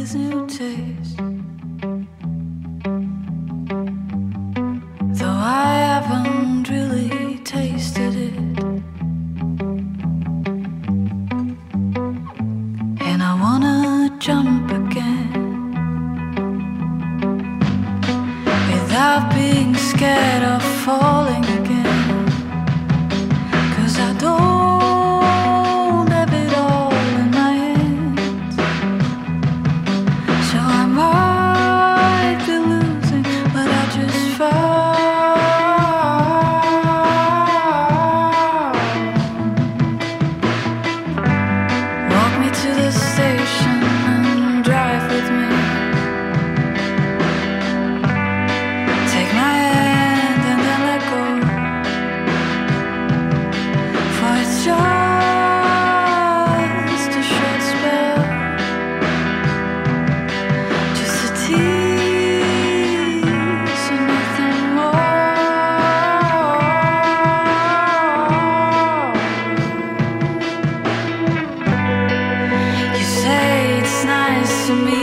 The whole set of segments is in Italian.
this new taste. Though I haven't really tasted it, and I wanna jump again without being scared of falling again, 'cause I don't have it all in my hands. So I might be losing, but I just found. Walk me to the station and drive with me. Take my hand and then let go, for it's just a short spell, just a tease and nothing more. You say it's nice to meet me.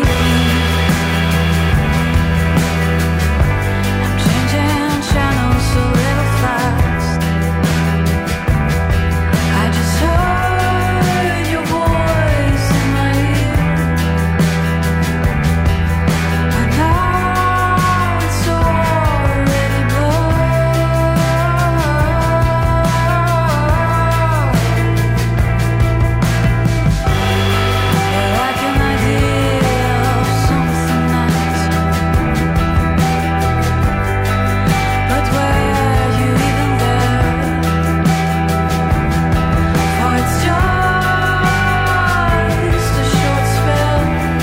I'm changing channels a little fast. I just heard your voice in my ear, but now it's already blurred. Like an idea of something nice, but were you even there? For it's just a short spell,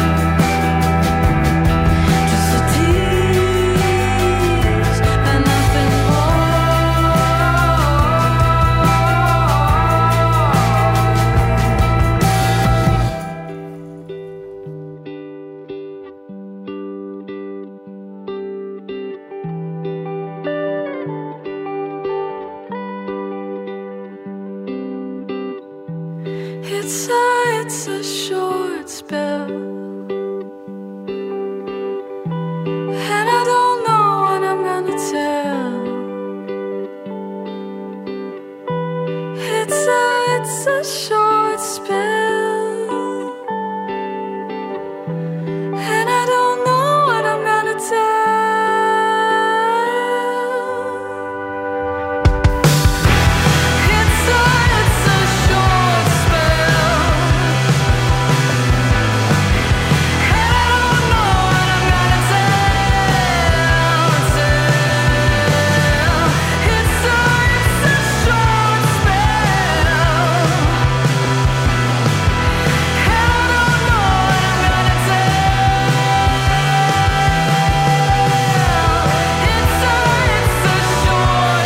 just a tease and nothing It's a short spell, and I don't know what I'm gonna tell. It's a short spell, and I don't know what I'm gonna tell. It's a short spell, and I don't know what I'm gonna tell. It's a short spell, and I don't know what I'm gonna tell. It's a short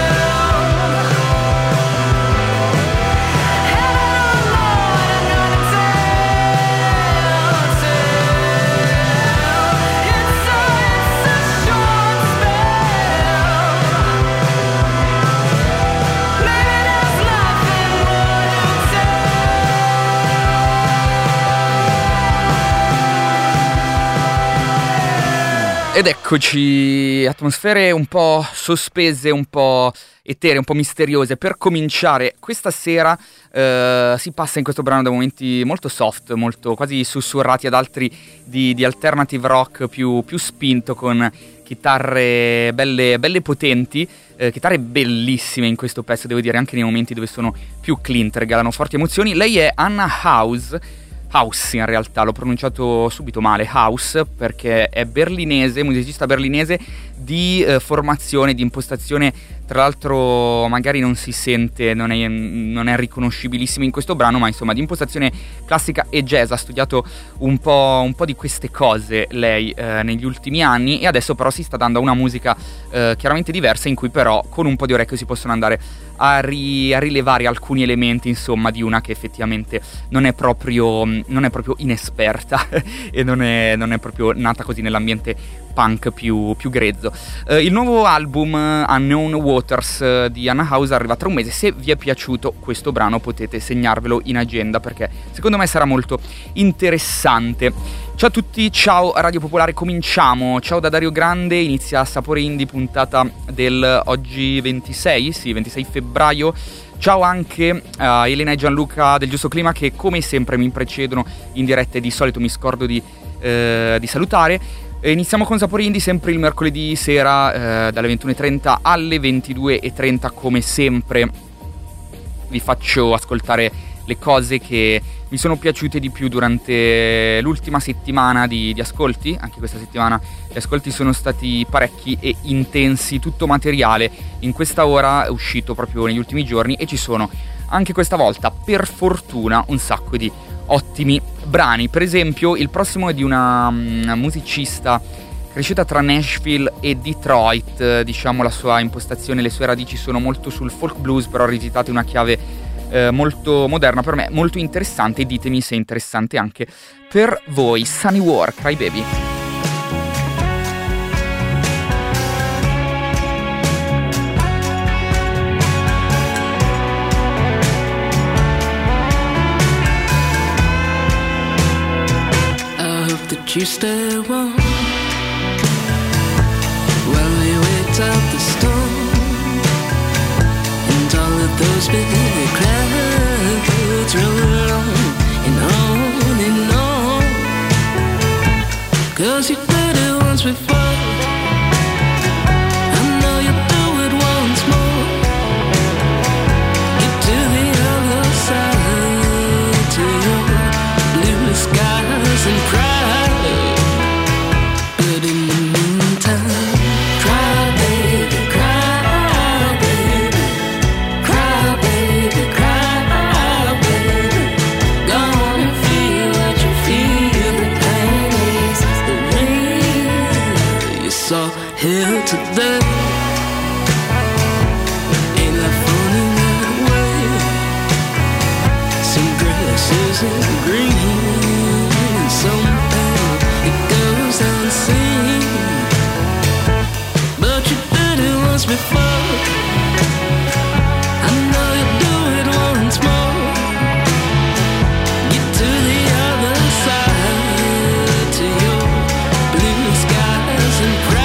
Ed eccoci, atmosfere un po' sospese, un po' eteree, un po' misteriose. Per cominciare questa sera si passa in questo brano da momenti molto soft, molto quasi sussurrati, ad altri di alternative rock più spinto, con chitarre belle potenti, chitarre bellissime in questo pezzo, devo dire, anche nei momenti dove sono più clean, regalano forti emozioni. Lei è Anna House, in realtà l'ho pronunciato subito male, House, perché è berlinese, musicista berlinese di formazione, di impostazione, tra l'altro magari non si sente, non è riconoscibilissimo in questo brano, ma insomma di impostazione classica e jazz. Ha studiato un po' di queste cose lei negli ultimi anni, e adesso però si sta dando a una musica chiaramente diversa, in cui però con un po' di orecchio si possono andare a rilevare alcuni elementi, insomma, di una che effettivamente non è proprio inesperta e non è proprio nata così nell'ambiente punk più grezzo. pezzo. Il nuovo album Unknown Waters di Anna House arriva tra un mese. Se vi è piaciuto questo brano potete segnarvelo in agenda, perché secondo me sarà molto interessante. Ciao a tutti, ciao Radio Popolare, cominciamo. Ciao da Dario Grande, inizia Sapore Indie, puntata del oggi 26 febbraio. Ciao anche a Elena e Gianluca del Giusto Clima, che come sempre mi precedono in diretta e di solito mi scordo di salutare. Iniziamo con Sapore Indie sempre il mercoledì sera dalle 21:30 alle 22:30. Come sempre vi faccio ascoltare le cose che mi sono piaciute di più durante l'ultima settimana di ascolti. Anche questa settimana gli ascolti sono stati parecchi e intensi, tutto materiale in questa ora è uscito proprio negli ultimi giorni, e ci sono anche questa volta, per fortuna, un sacco di ottimi brani. Per esempio il prossimo è di una musicista cresciuta tra Nashville e Detroit. Diciamo la sua impostazione, le sue radici sono molto sul folk blues, però rivisitate in una chiave molto moderna, per me molto interessante, e ditemi se è interessante anche per voi. Sunny War, Cry Baby. I hope that you stay warm while we wait out the storm. All of those big clouds roll on and on. 'Cause you did it once before, I know you do it once more. Get to the other side, to your blue skies and cry. But in the meantime, cry baby, cry. So here to there, ain't life funny that way? Some grass isn't green, and somehow it goes unseen. But you did it once before, I know you do it once more. Get to the other side, to your blue skies and cry.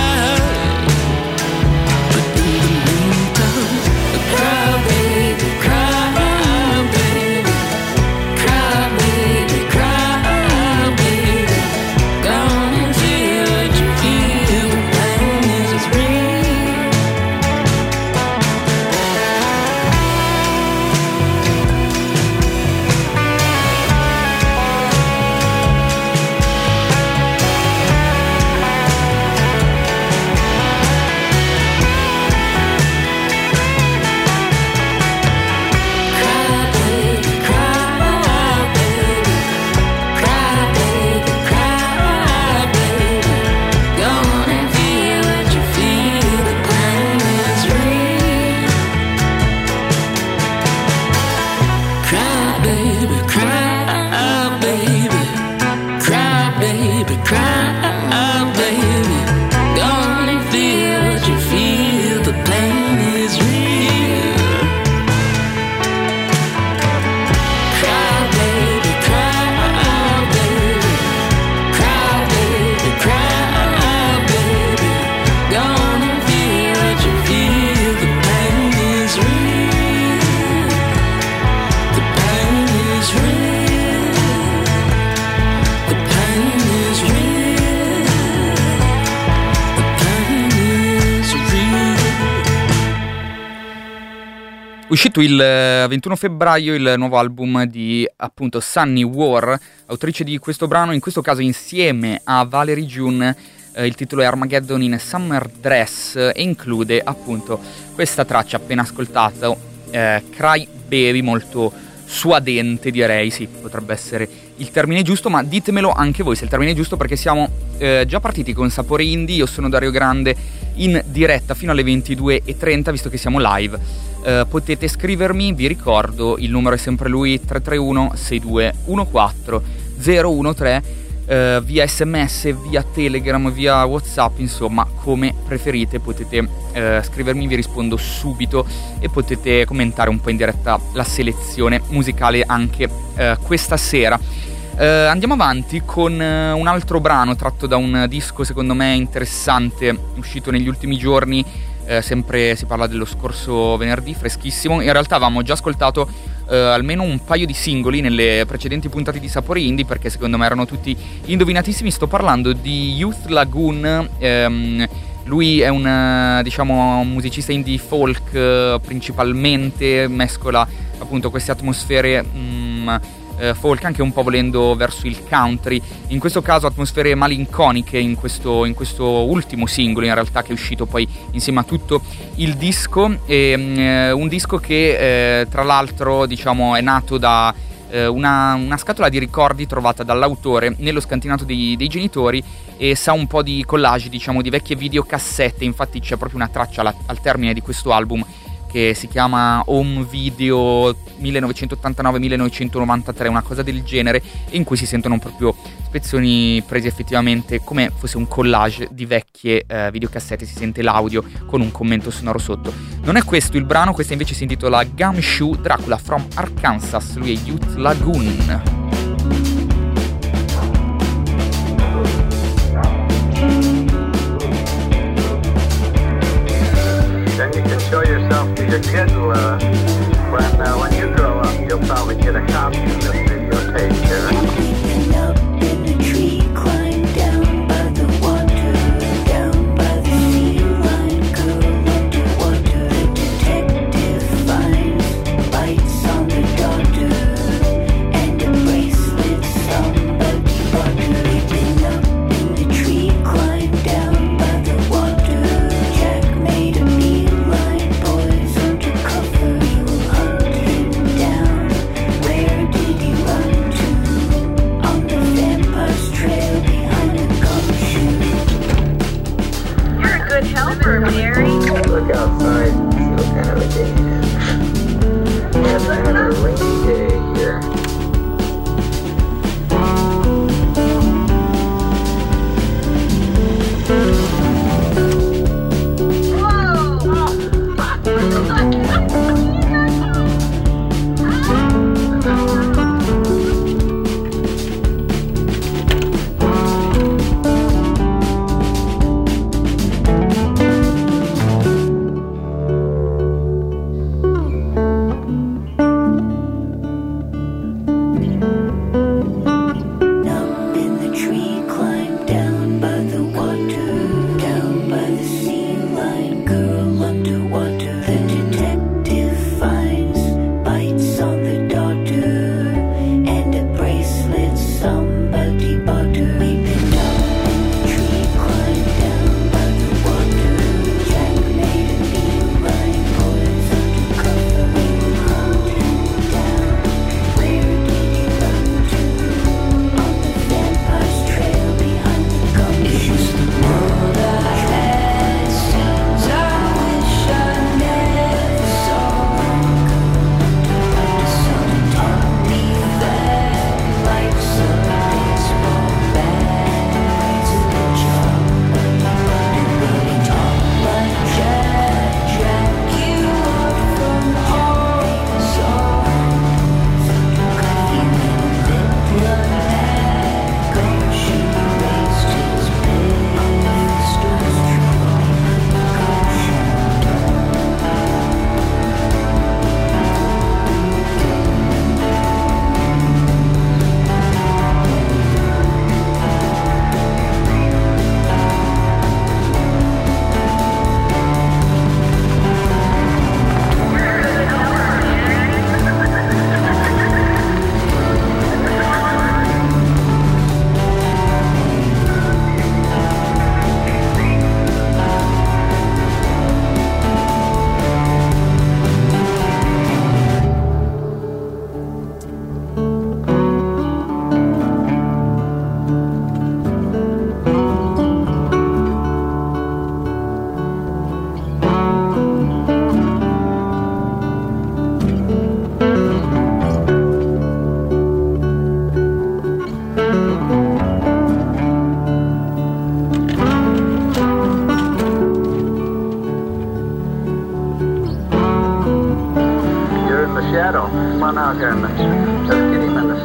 Uscito il 21 febbraio il nuovo album di appunto Sunny War, autrice di questo brano, in questo caso insieme a Valerie June. Il titolo è Armageddon in Summer Dress e include appunto questa traccia appena ascoltata, Cry Baby, molto suadente direi, sì, potrebbe essere il termine giusto, ma ditemelo anche voi se è il termine giusto, perché siamo già partiti con Sapore Indie. Io sono Dario Grande in diretta fino alle 22:30, visto che siamo live. Potete scrivermi, vi ricordo il numero è sempre lui, 331 6214 013. via SMS, via Telegram, via WhatsApp, insomma come preferite, potete scrivermi, vi rispondo subito e potete commentare un po' in diretta la selezione musicale anche questa sera. Andiamo avanti con un altro brano tratto da un disco secondo me interessante, uscito negli ultimi giorni, sempre si parla dello scorso venerdì, freschissimo. In realtà avevamo già ascoltato almeno un paio di singoli nelle precedenti puntate di Sapori Indie, perché secondo me erano tutti indovinatissimi. Sto parlando di Youth Lagoon. Lui è un musicista indie folk, principalmente mescola appunto queste atmosfere folk, anche un po' volendo verso il country, in questo caso atmosfere malinconiche in questo ultimo singolo in realtà, che è uscito poi insieme a tutto il disco, un disco che tra l'altro diciamo è nato da una scatola di ricordi trovata dall'autore nello scantinato dei genitori, e sa un po' di collage, diciamo, di vecchie videocassette. Infatti c'è proprio una traccia al termine di questo album che si chiama Home Video 1989-1993, una cosa del genere, in cui si sentono proprio spezzoni presi effettivamente come fosse un collage di vecchie videocassette, si sente l'audio con un commento sonoro sotto. Non è questo il brano, questa invece si intitola Gumshoe Dracula from Arkansas, lui è Youth Lagoon. Show yourself to your kids when you grow up. You'll probably get a copy of this videotape here. Creeping up in a tree, climb down by the water, down by the sea line, girl underwater. Detective finds bites on the daughter and a brain.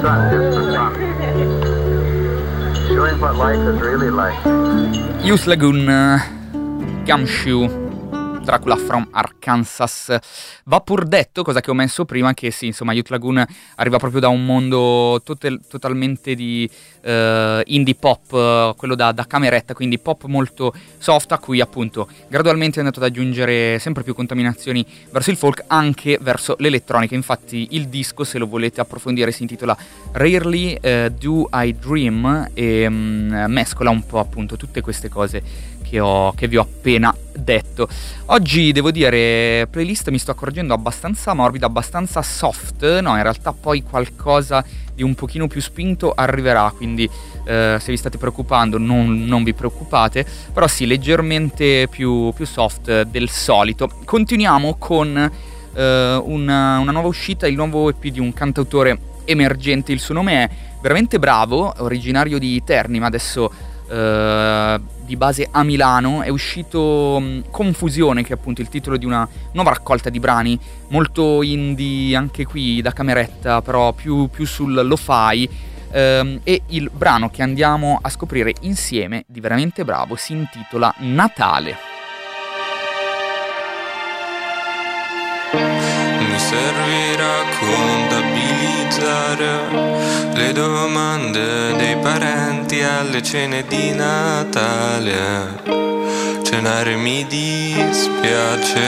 sun, just for fun. Showing what life is really like. Youth Lagoon, Gumshoe, Dracula from Arkansas. Va pur detto, cosa che ho messo prima, che sì, insomma, Youth Lagoon arriva proprio da un mondo totalmente di indie pop, quello da cameretta, quindi pop molto soft, a cui appunto gradualmente è andato ad aggiungere sempre più contaminazioni verso il folk, anche verso l'elettronica. Infatti il disco, se lo volete approfondire, si intitola Rarely Do I Dream e mescola un po' appunto tutte queste cose che vi ho appena detto. Oggi devo dire, playlist mi sto accorgendo abbastanza morbida, abbastanza soft. No, in realtà poi qualcosa di un pochino più spinto arriverà, quindi se vi state preoccupando non vi preoccupate, però sì, leggermente più soft del solito. Continuiamo con una nuova uscita, il nuovo EP di un cantautore emergente. Il suo nome è veramente bravo, originario di Terni, ma adesso di base a Milano. È uscito Confusione, che è appunto il titolo di una nuova raccolta di brani molto indie, anche qui da cameretta, però più sul lo-fi, e il brano che andiamo a scoprire insieme, di veramente bravo, si intitola Natale. Mi servirà contabilizzare le domande dei parenti alle cene di Natale. Cenare mi dispiace,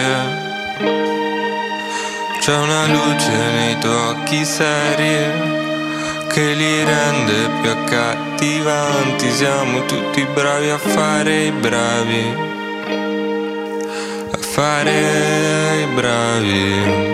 c'è una luce nei tuoi occhi seri che li rende più accattivanti. Siamo tutti bravi a fare i bravi, a fare i bravi.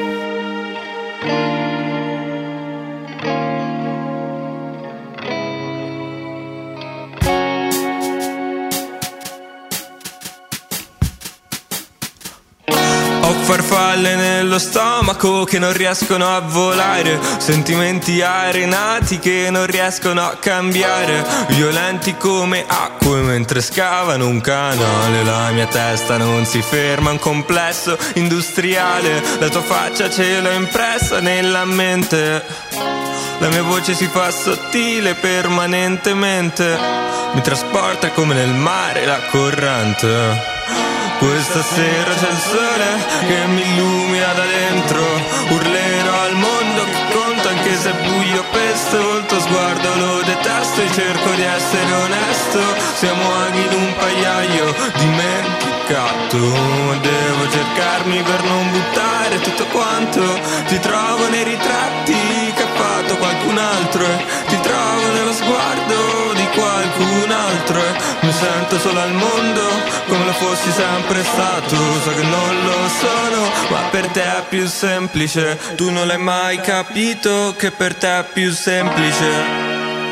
Ho farfalle nello stomaco che non riescono a volare, sentimenti arenati che non riescono a cambiare, violenti come acque mentre scavano un canale. La mia testa non si ferma, un complesso industriale, la tua faccia ce l'ho impressa nella mente, la mia voce si fa sottile permanentemente, mi trasporta come nel mare la corrente. Questa sera c'è il sole che mi illumina da dentro, urlerò al mondo che conta anche se è buio pesto, il tuo sguardo lo detesto e cerco di essere onesto, siamo aghi in un pagliaio dimenticato, devo cercarmi per non buttare tutto quanto, ti trovo nei ritratti che ha fatto qualcun altro, ti trovo nello sguardo di qualcun altro, mi sento solo al mondo come lo fossi sempre stato, so che non lo sono, ma per te è più semplice, tu non l'hai mai capito che per te è più semplice.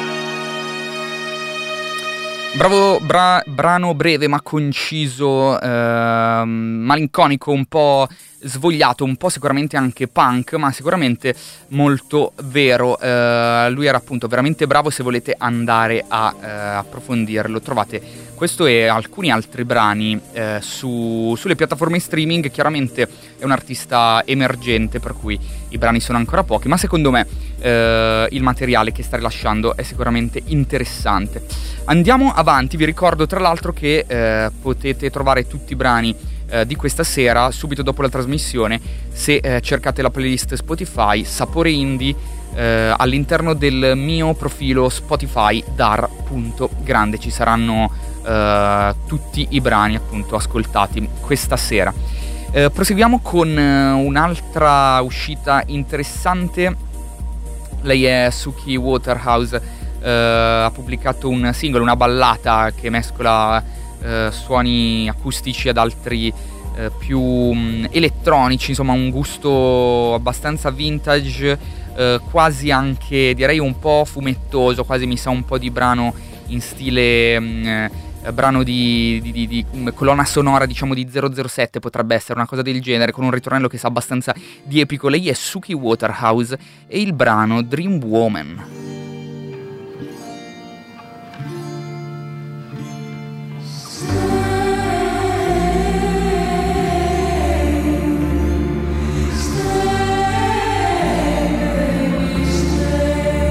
Bravo, brano breve ma conciso, malinconico, un po' svogliato, un po' sicuramente anche punk, ma sicuramente molto vero. Lui era appunto veramente bravo. Se volete andare a approfondirlo, trovate questo e alcuni altri brani sulle piattaforme streaming. Chiaramente è un artista emergente, per cui i brani sono ancora pochi, ma secondo me il materiale che sta rilasciando è sicuramente interessante. Andiamo avanti, vi ricordo tra l'altro che potete trovare tutti i brani di questa sera subito dopo la trasmissione se cercate la playlist Spotify Sapore Indie all'interno del mio profilo Spotify dar.grande. Ci saranno tutti i brani appunto ascoltati questa sera. Proseguiamo con un'altra uscita interessante. Lei è Suki Waterhouse, ha pubblicato un singolo, una ballata che mescola suoni acustici ad altri più elettronici, insomma un gusto abbastanza vintage, quasi anche direi un po' fumettoso, quasi mi sa un po' di brano in stile brano di colonna sonora, diciamo di 007, potrebbe essere una cosa del genere, con un ritornello che sa abbastanza di epico. Lei è Suki Waterhouse e il brano Dream Woman. Stay,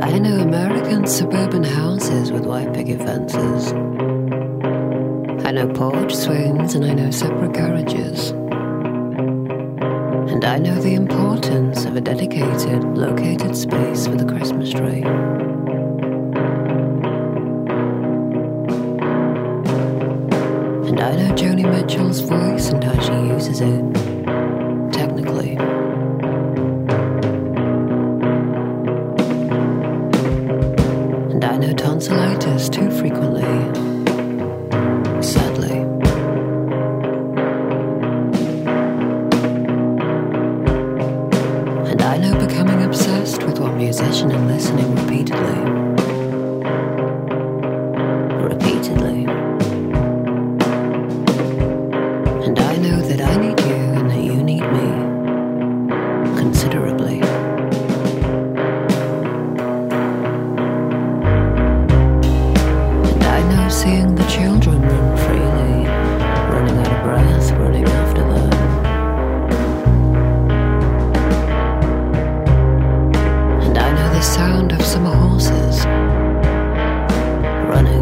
I know American suburban houses with white picket fences. I know porch swings and I know separate garages. And I know the importance of a dedicated, located space for the Christmas tree. And I know Joni Mitchell's voice and how she uses it, technically. And I know tonsillitis too frequently, sadly. And I know becoming obsessed with one musician and listening repeatedly. Repeatedly. And I know that I need you and that you need me considerably. And I know seeing the children run freely, running out of breath, running after them. And I know the sound of summer horses running.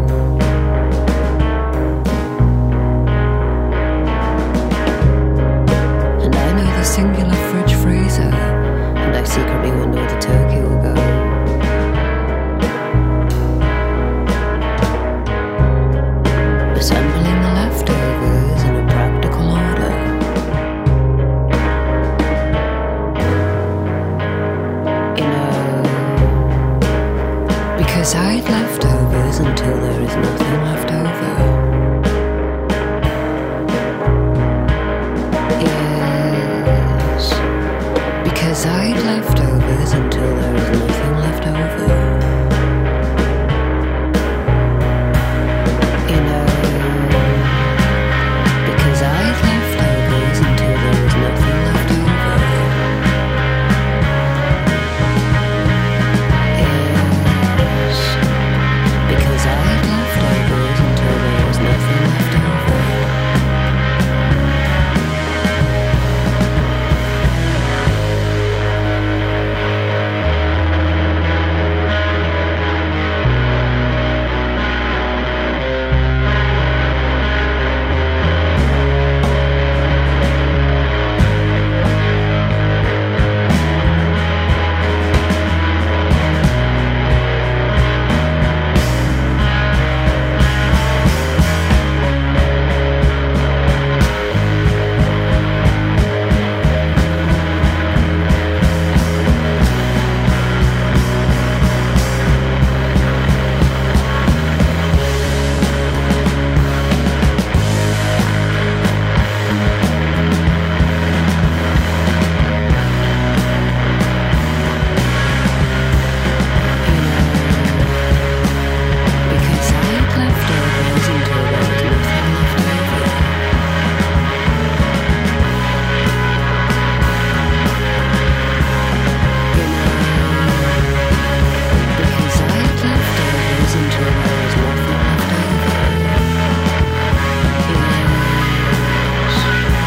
And I know the singular fridge freezer, and I secretly wonder where the turkey will go. Assembling the leftovers in a practical order. You know, because I eat leftovers until there is nothing left over. Yes, because I eat leftovers until there is nothing left over. You know, because I eat leftovers until there is nothing left over. Yes, because I eat leftovers until there is nothing left over. Because I eat leftovers until there is nothing left over. You know, because I eat leftovers until there is nothing left over. Yes.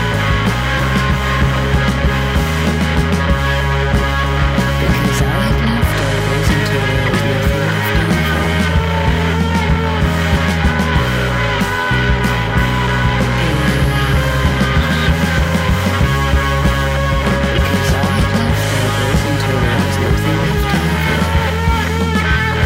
Because I eat leftovers until there is nothing left over. Because I eat leftovers until there is nothing left over.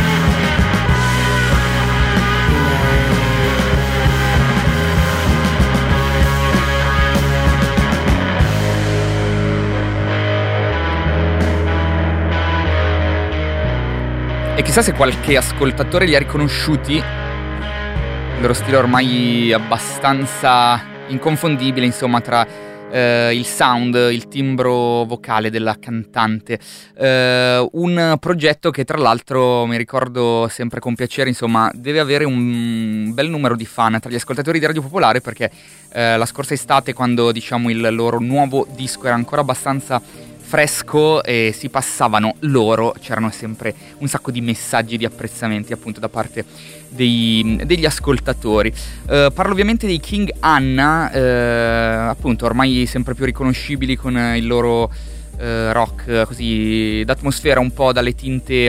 E chissà se qualche ascoltatore li ha riconosciuti. Il loro stile ormai abbastanza inconfondibile, insomma, tra il sound, il timbro vocale della cantante. Un progetto che tra l'altro mi ricordo sempre con piacere, insomma, deve avere un bel numero di fan tra gli ascoltatori di Radio Popolare, perché la scorsa estate, quando diciamo il loro nuovo disco era ancora abbastanza fresco e si passavano loro, c'erano sempre un sacco di messaggi di apprezzamenti appunto da parte degli ascoltatori. Parlo ovviamente dei King Anna, appunto ormai sempre più riconoscibili con il loro rock così d'atmosfera un po' dalle tinte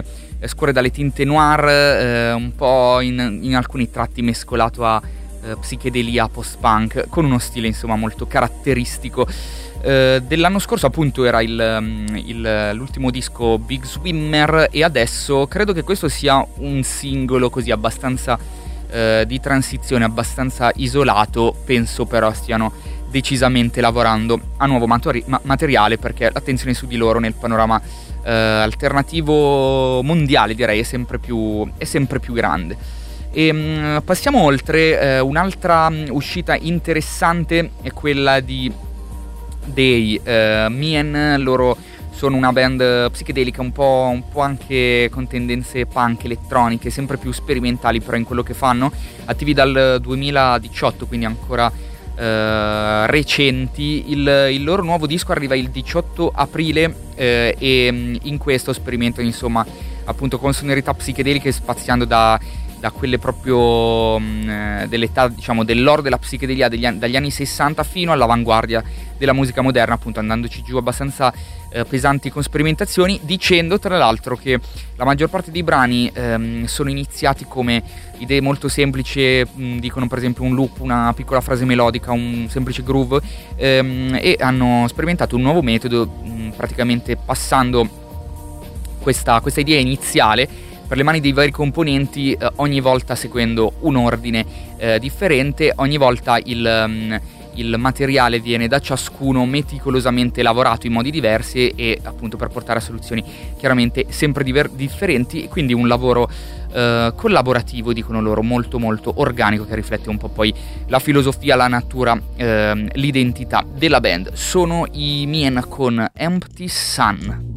scorre dalle tinte noir, un po' in alcuni tratti mescolato a psichedelia post-punk, con uno stile insomma molto caratteristico. Dell'anno scorso appunto era l'ultimo disco Big Swimmer, e adesso credo che questo sia un singolo così abbastanza di transizione, abbastanza isolato. Penso però stiano decisamente lavorando a nuovo materiale, perché l'attenzione su di loro nel panorama alternativo mondiale, direi, è sempre più grande. E passiamo oltre. Un'altra uscita interessante è quella dei Mien. Loro sono una band psichedelica un po' anche con tendenze punk elettroniche, sempre più sperimentali però in quello che fanno, attivi dal 2018, quindi ancora recenti. Il loro nuovo disco arriva il 18 aprile e in questo sperimentano insomma appunto con sonorità psichedeliche, spaziando da quelle proprio dell'età, diciamo, dell'oro della psichedelia dagli anni 60 fino all'avanguardia della musica moderna, appunto andandoci giù abbastanza pesanti con sperimentazioni, dicendo tra l'altro che la maggior parte dei brani sono iniziati come idee molto semplici, dicono per esempio un loop, una piccola frase melodica, un semplice groove, e hanno sperimentato un nuovo metodo, praticamente passando questa idea iniziale per le mani dei vari componenti, ogni volta seguendo un ordine differente. Ogni volta il materiale viene da ciascuno meticolosamente lavorato in modi diversi, e appunto per portare a soluzioni chiaramente sempre differenti, quindi un lavoro collaborativo, dicono loro, molto molto organico, che riflette un po' poi la filosofia, la natura, l'identità della band. Sono i Mien con Empty Sun.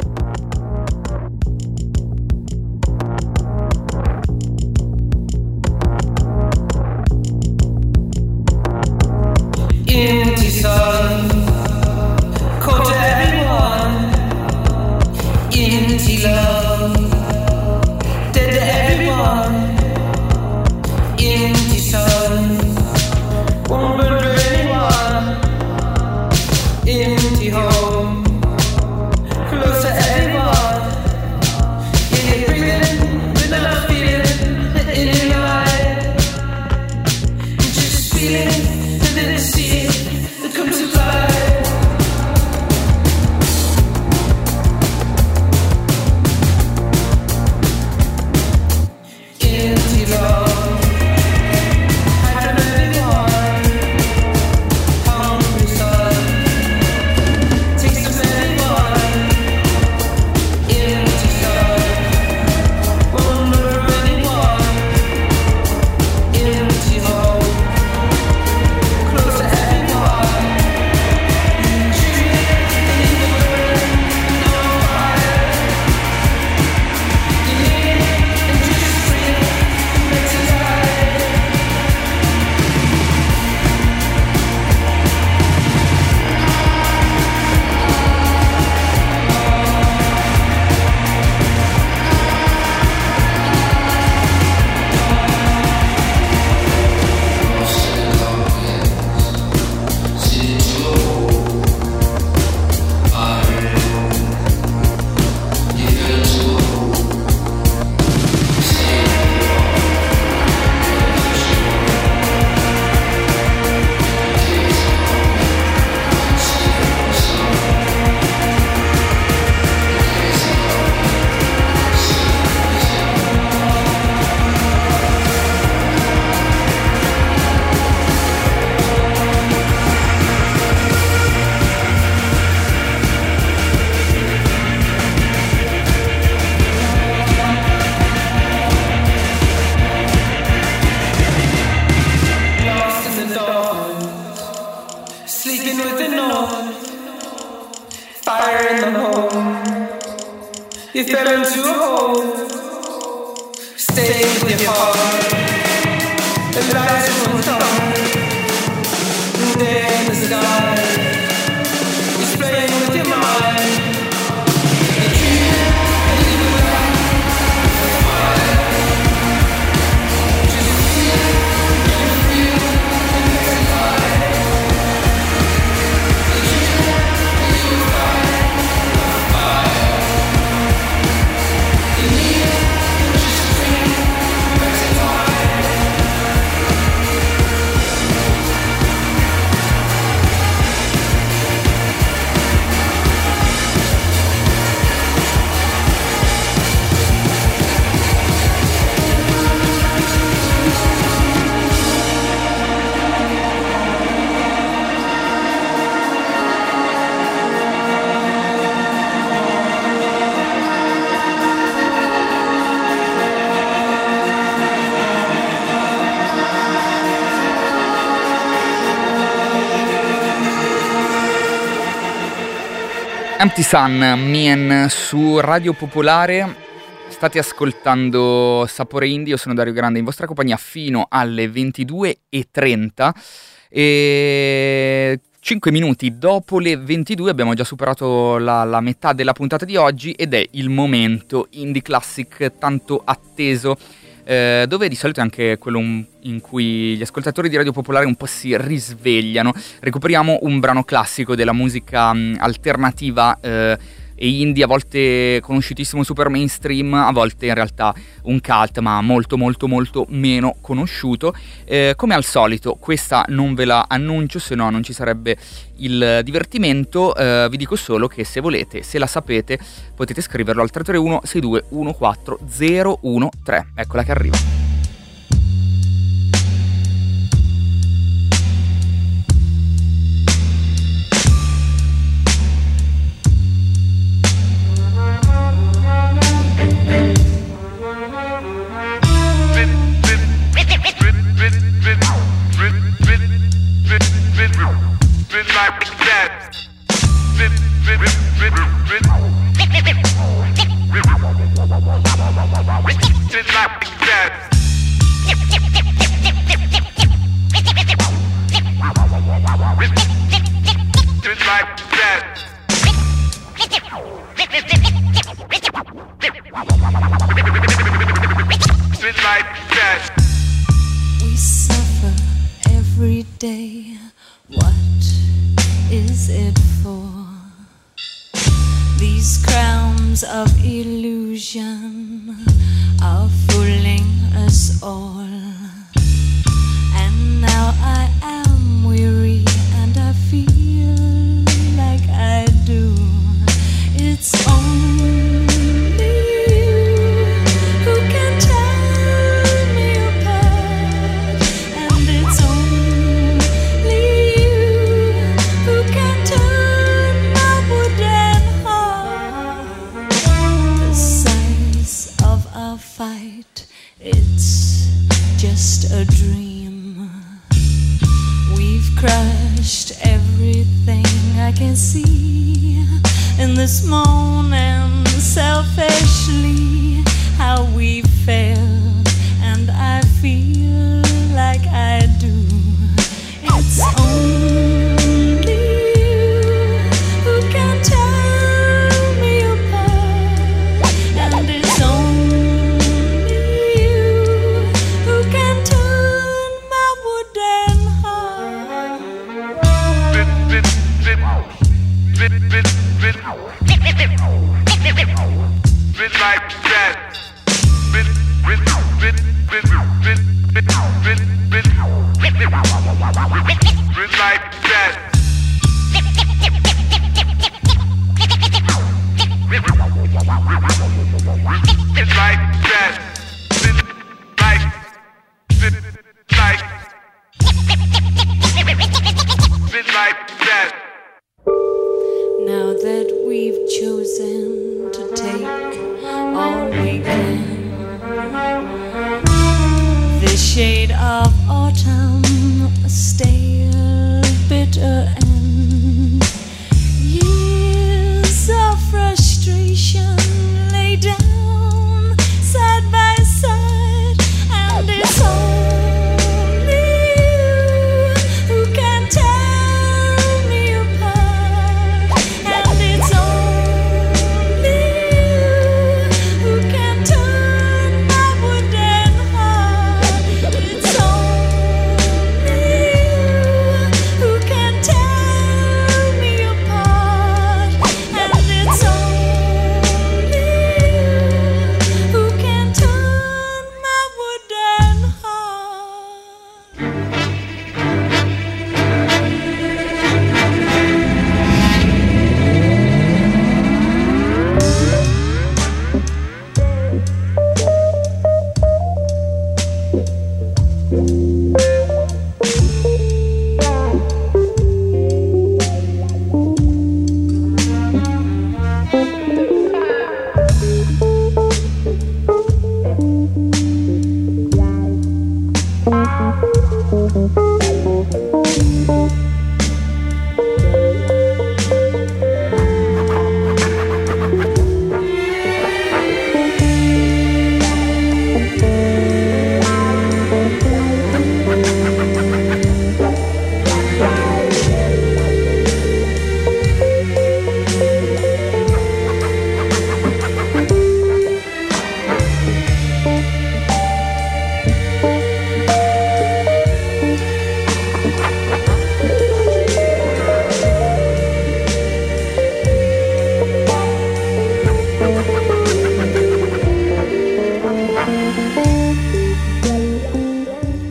Empty sun, cold to everyone. Empty love, dead to everyone. Empty sun, won't murder anyone. Empty home, close to everyone. Yeah, you're breathing without feeling in your eye. Just feeling. See it come to life. Empty love, I don't anyone. Hungry sun, takes of anyone. Empty sun, won't murder anyone. Empty home. You fell into a hole. Stay with your heart. The lights will come. And day in the sky. It's playing with your mind. You dream and you go down the fire. Just feel and it's alive. You dream and you find the fire. You need Empty Sun, Mien su Radio Popolare. State ascoltando Sapore Indie, io sono Dario Grande in vostra compagnia fino alle 22:30 e 5 minuti dopo le 22 abbiamo già superato la metà della puntata di oggi ed è il momento Indie Classic tanto atteso, dove di solito è anche quello in cui gli ascoltatori di Radio Popolare un po' si risvegliano. Recuperiamo un brano classico della musica alternativa e indie, a volte conosciutissimo super mainstream, a volte in realtà un cult ma molto molto molto meno conosciuto. Come al solito questa non ve la annuncio, se no non ci sarebbe il divertimento. Vi dico solo che se volete, se la sapete, potete scriverlo al 331 6214 013. Eccola che arriva. We suffer every day. What is it for? These crowns of illusion are fooling us all. And now I am weary and I feel like I do. It's only you who can tear me apart, and it's only you who can turn my wooden heart. The size of our fight, it's just a dream. We've crushed everything I can see in this moment, selfishly, how we failed, and I feel like I do. It's only you who can tear me apart, and it's only you who can turn my wooden heart. Now that we've chosen to take all we can, the shade of autumn, a stale, bitter end, years of frustration lay down side by side, and it's only you who can tear me apart, and it's only you who can turn my wooden heart. It's only you who can tear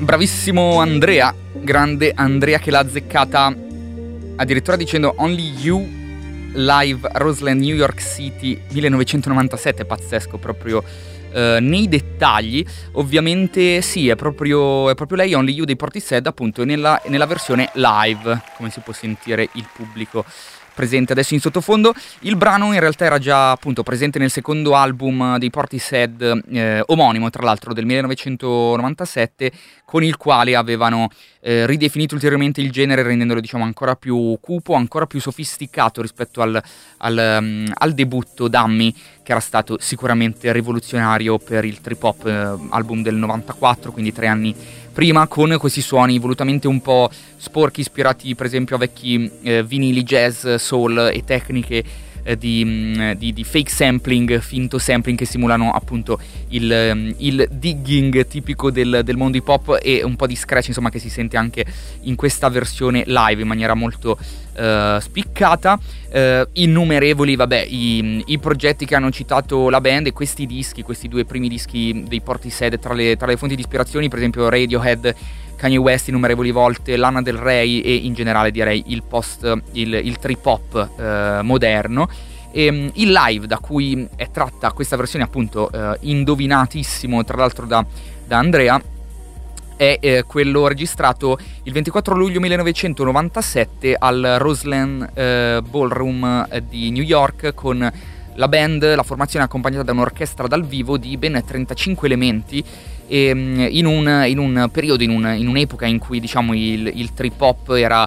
Bravissimo Andrea, grande Andrea che l'ha azzeccata addirittura dicendo Only You live a Roseland New York City 1997, pazzesco proprio nei dettagli. Ovviamente sì, è proprio lei, Only You dei Portishead, appunto nella versione live, come si può sentire il pubblico presente adesso in sottofondo. Il brano in realtà era già appunto presente nel secondo album dei Portishead, omonimo tra l'altro del 1997, con il quale avevano ridefinito ulteriormente il genere, rendendolo diciamo ancora più cupo, ancora più sofisticato rispetto al debutto Dummy, che era stato sicuramente rivoluzionario per il trip hop, album del 94, quindi 3 anni prima, con questi suoni volutamente un po' sporchi, ispirati per esempio a vecchi vinili jazz, soul e tecniche di fake sampling, finto sampling, che simulano appunto il digging tipico del mondo hip hop, e un po' di scratch insomma che si sente anche in questa versione live in maniera molto spiccata. Innumerevoli i progetti che hanno citato la band, e questi due primi dischi dei Portishead tra le fonti di ispirazioni, per esempio Radiohead, Kanye West innumerevoli volte, Lana Del Rey e in generale direi il trip hop moderno. E il live da cui è tratta questa versione, appunto indovinatissimo tra l'altro da Andrea, è quello registrato il 24 luglio 1997 al Roseland Ballroom di New York, con la band, la formazione accompagnata da un'orchestra dal vivo di ben 35 elementi, e in un periodo, in un'epoca in cui diciamo il trip hop era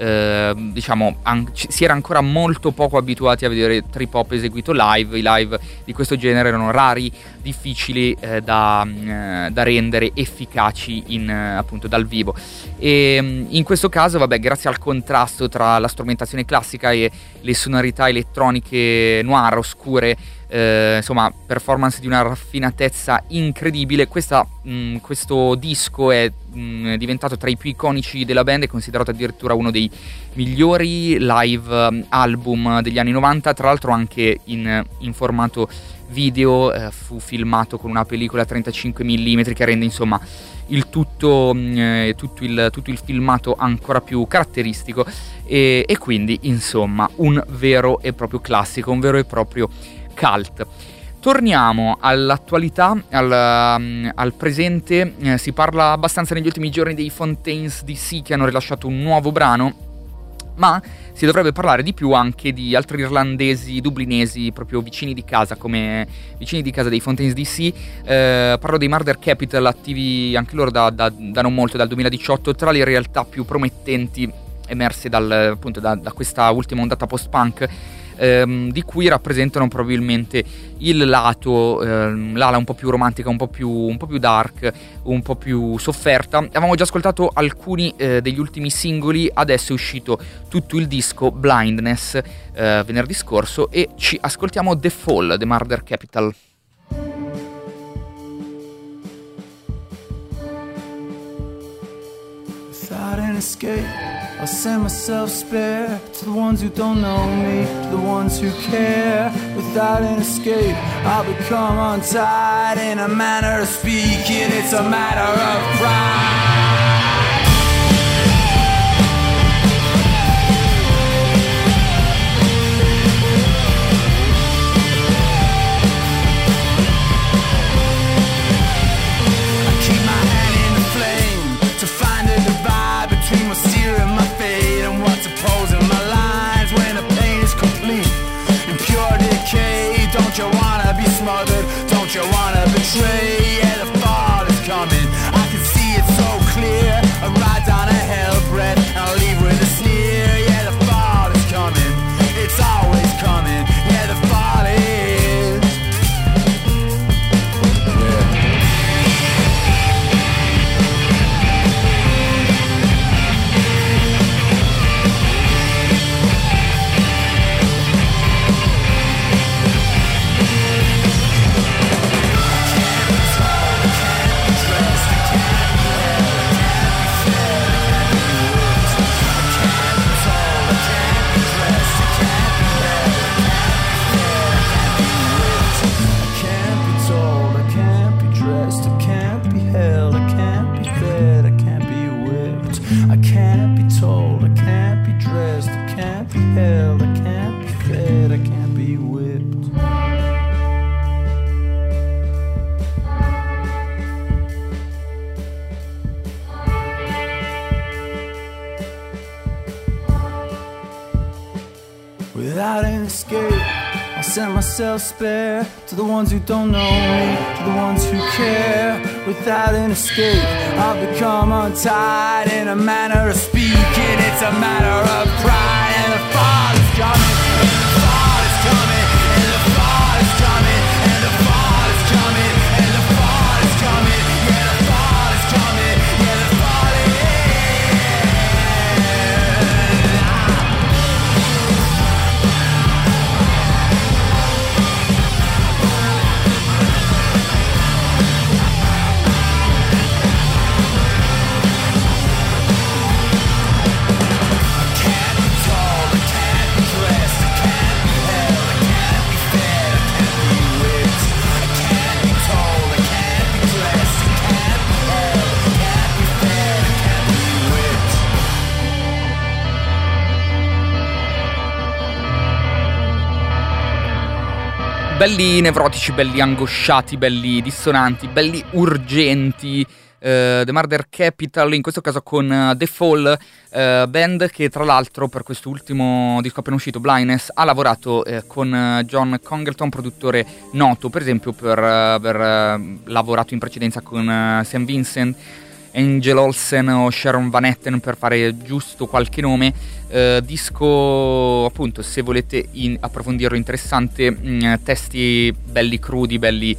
si era ancora molto poco abituati a vedere trip hop eseguito live. I live di questo genere erano rari, difficili da rendere efficaci appunto dal vivo, e in questo caso grazie al contrasto tra la strumentazione classica e le sonorità elettroniche noir oscure, insomma performance di una raffinatezza incredibile, questo disco è diventato tra i più iconici della band, è considerato addirittura uno dei migliori live album degli anni 90, tra l'altro anche in formato video, fu filmato con una pellicola 35 mm che rende insomma il tutto il filmato ancora più caratteristico, e quindi insomma un vero e proprio classico, un vero e proprio cult. Torniamo all'attualità, al presente. Si parla abbastanza negli ultimi giorni dei Fontaines DC, che hanno rilasciato un nuovo brano, ma si dovrebbe parlare di più anche di altri irlandesi dublinesi proprio vicini di casa dei Fontaines DC. Parlo dei Murder Capital, attivi anche loro da non molto, dal 2018, tra le realtà più promettenti emerse da questa ultima ondata post-punk, di cui rappresentano probabilmente l'ala un po' più romantica, un po' più dark, un po' più sofferta. Avevamo già ascoltato alcuni degli ultimi singoli, adesso è uscito tutto il disco Blindness venerdì scorso, e ci ascoltiamo The Fall, The Murder Capital. Without an escape, I'll send myself spare to the ones who don't know me, to the ones who care. Without an escape, I'll become untied. In a manner of speaking, it's a matter of pride. Don't you wanna be smothered? Don't you wanna betray? Yeah, the fall is coming. I can see it so clear. I ride down a hell breath, I'll leave with a sneer. Yeah, the fall is coming. It's always coming. Yeah, the fall is. I can't be held, I can't be fed, I without an escape. I send myself spare to the ones who don't know me, to the ones who care. Without an escape, I've become untied in a manner of speaking. It's a matter of pride, and the fall is coming, and the fall is coming, and the fall is coming, and the fall is coming, and the fall is coming, yeah, the fall is coming, yeah, the fall is. Belli nevrotici, belli angosciati, belli dissonanti, belli urgenti. The Murder Capital, in questo caso con The Fall, band che tra l'altro per questo ultimo disco appena uscito, Blindness, ha lavorato con John Congleton, produttore noto per esempio per aver lavorato in precedenza con St. Vincent, Angel Olsen o Sharon Van Etten, per fare giusto qualche nome. Disco appunto, se volete approfondirlo, interessante, testi belli crudi, belli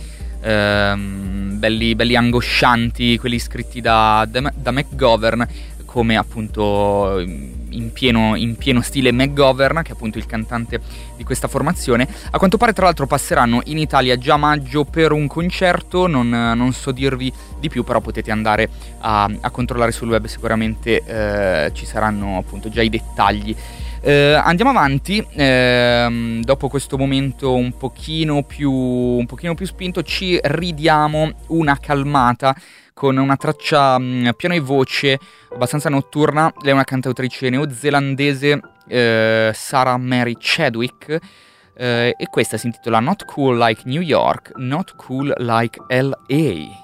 angoscianti, quelli scritti da McGovern, come appunto in pieno stile McGovern, che è appunto il cantante di questa formazione. A quanto pare tra l'altro passeranno in Italia già a maggio per un concerto, non so dirvi di più, però potete andare a controllare sul web, sicuramente ci saranno appunto già i dettagli. Andiamo avanti, dopo questo momento un pochino più spinto, ci ridiamo una calmata con una traccia piano e voce abbastanza notturna. Lei è una cantautrice neozelandese, Sarah Mary Chadwick, e questa si intitola Not Cool Like New York, Not Cool Like LA.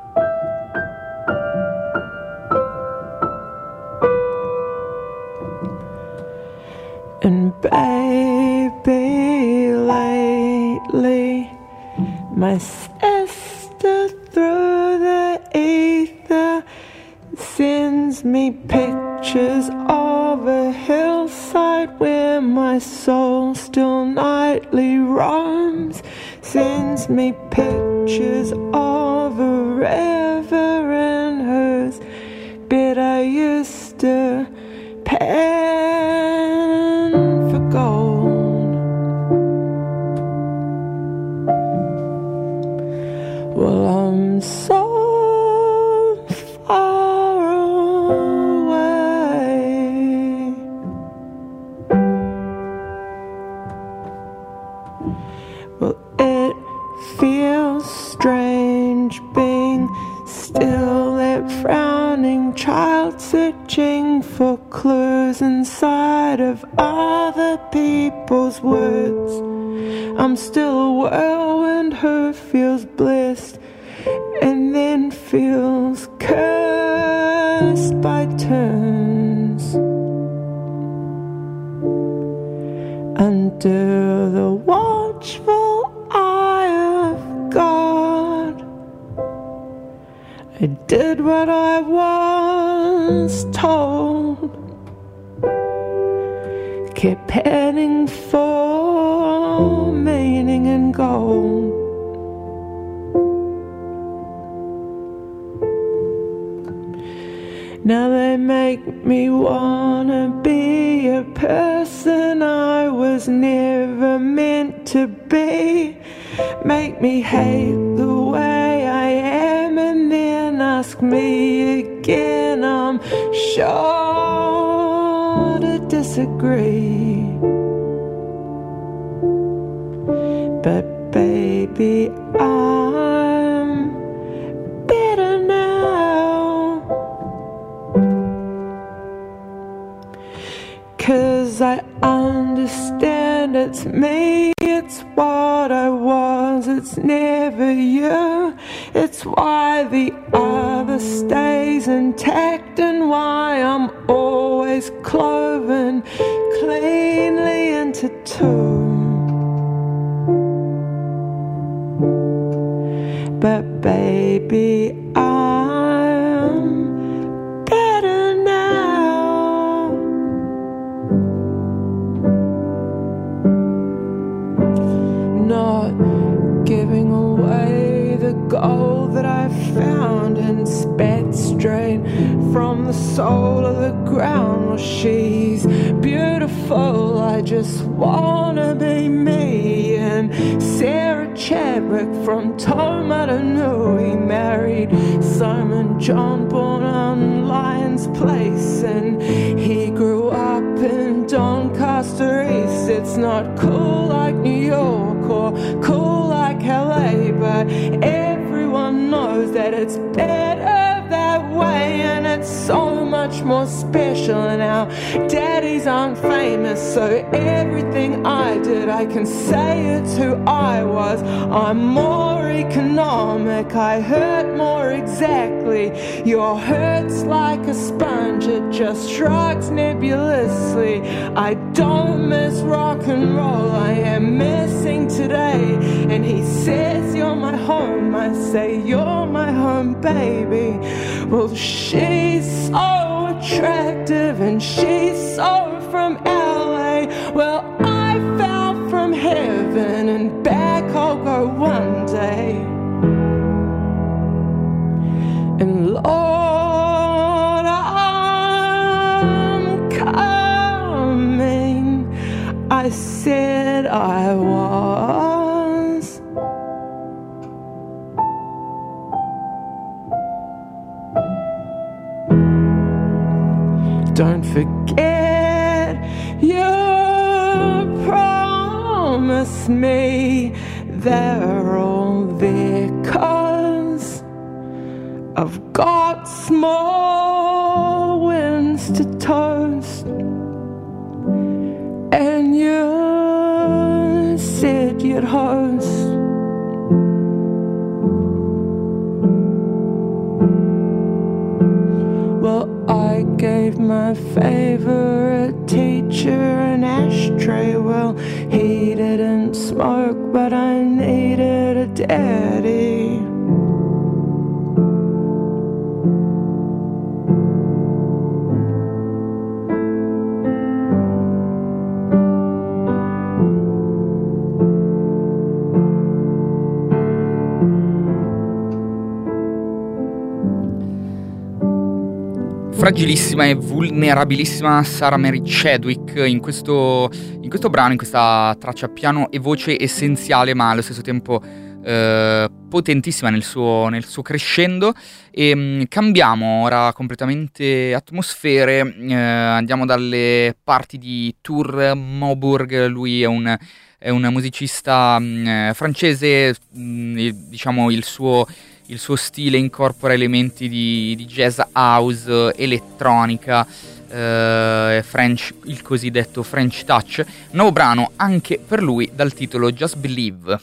And baby, lately, my sister through the ether sends me pictures of a hillside where my soul still nightly roams. Sends me pictures of a river and whose bed I used to pan for gold. Well, I'm so far away. Well, it feels strange being still that frowning child, searching for clues inside of other people's words. I'm still a whirlwind who feels blessed and then feels cursed by turns. Under the watchful eye of God, I did what I was told. Kept heading for meaning and gold. Now they make me wanna be a person I was never meant to be. Make me hate the way I am and then ask me again. I'm sure to disagree, but baby, I'm better now. 'Cause I understand it's me, it's what I was, it's never you. It's why the other stays intact and why I'm always cloven, cleanly intertwined. too. But baby, I'm better now. Not giving away the gold that I found and spat straight from the soul of the ground. Well, she's beautiful, I just wanna be me. And Sarah Chadwick from Tomatanui married Simon John, born on Lyons Place, and he grew up in Doncaster East. It's not cool like New York or cool like LA, but everyone knows that it's better that way, and it's so much more special. And our daddies aren't famous, so everything I did, I can say it's who I was. I'm more economic, I hurt more exactly. Your hurt's like a sponge, it just shrugs nebulously. I don't miss rock and roll, I am missing today. And he says you're my home, I say you're my home, baby. Well, she's so attractive and she's so from LA. Well, I fell from heaven and back I'll go one day. And Lord, I'm coming. I said I was. Don't forget you promised me they're all there 'cause I've got small winds to toast. And you said you'd host. Well, I gave my favorite teacher an ashtray. Well, he didn't smoke, but I needed a daddy. Fragilissima e vulnerabilissima Sarah Mary Chadwick in questo brano, in questa traccia piano e voce essenziale, ma allo stesso tempo potentissima nel suo crescendo. E cambiamo ora completamente atmosfere, andiamo dalle parti di Tour Maubourg. Lui è un musicista francese, diciamo il suo stile incorpora elementi di jazz house, elettronica, French, il cosiddetto French touch. Nuovo brano anche per lui dal titolo Just Believe.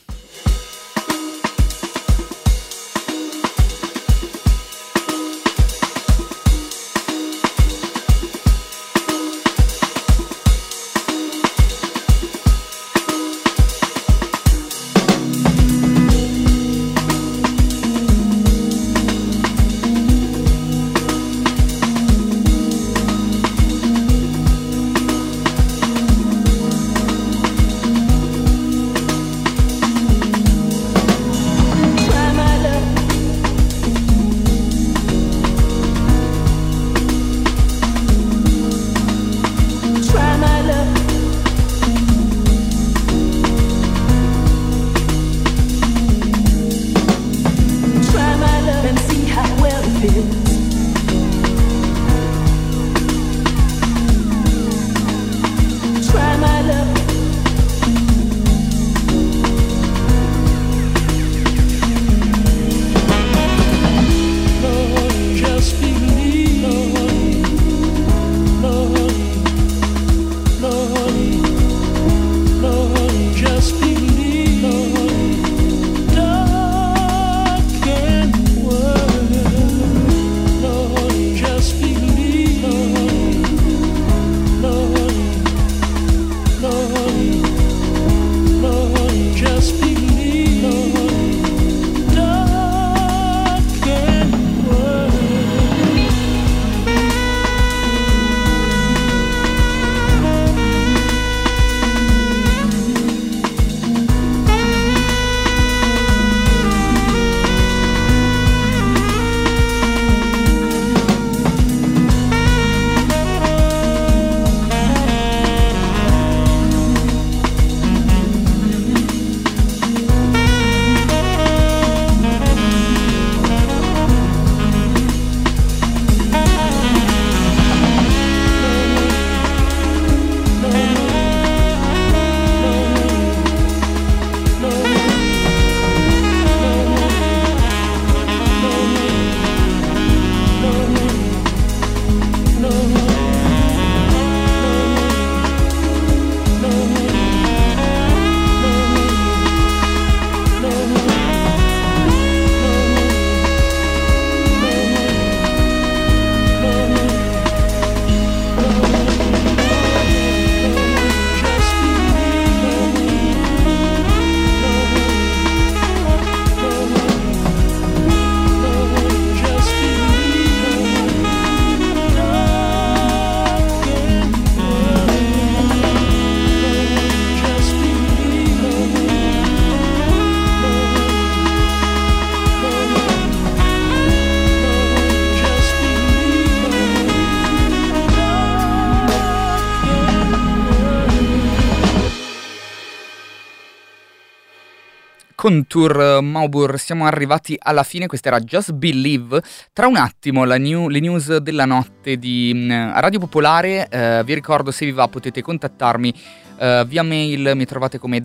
Contour Maubur, siamo arrivati alla fine. Questa era Just Believe. Tra un attimo le news della notte di Radio Popolare. Vi ricordo, se vi va potete contattarmi via mail, mi trovate come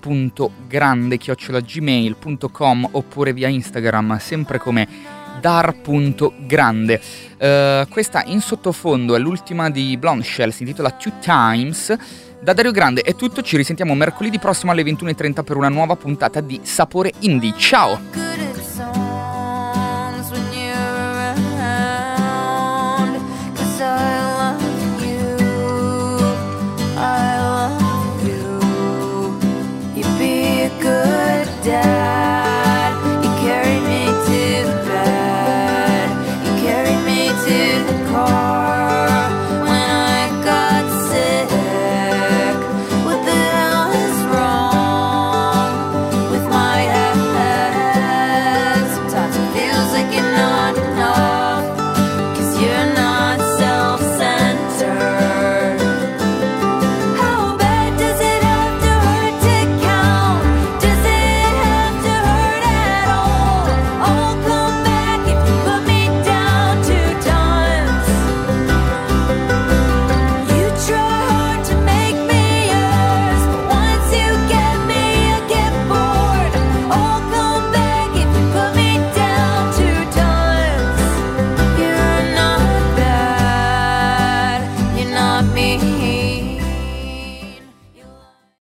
dar.grande@gmail.com oppure via Instagram sempre come dar.grande. Questa in sottofondo è l'ultima di Blonde Shell, si intitola Two Times. Da Dario Grande è tutto, ci risentiamo mercoledì prossimo alle 21:30 per una nuova puntata di Sapore Indie. Ciao!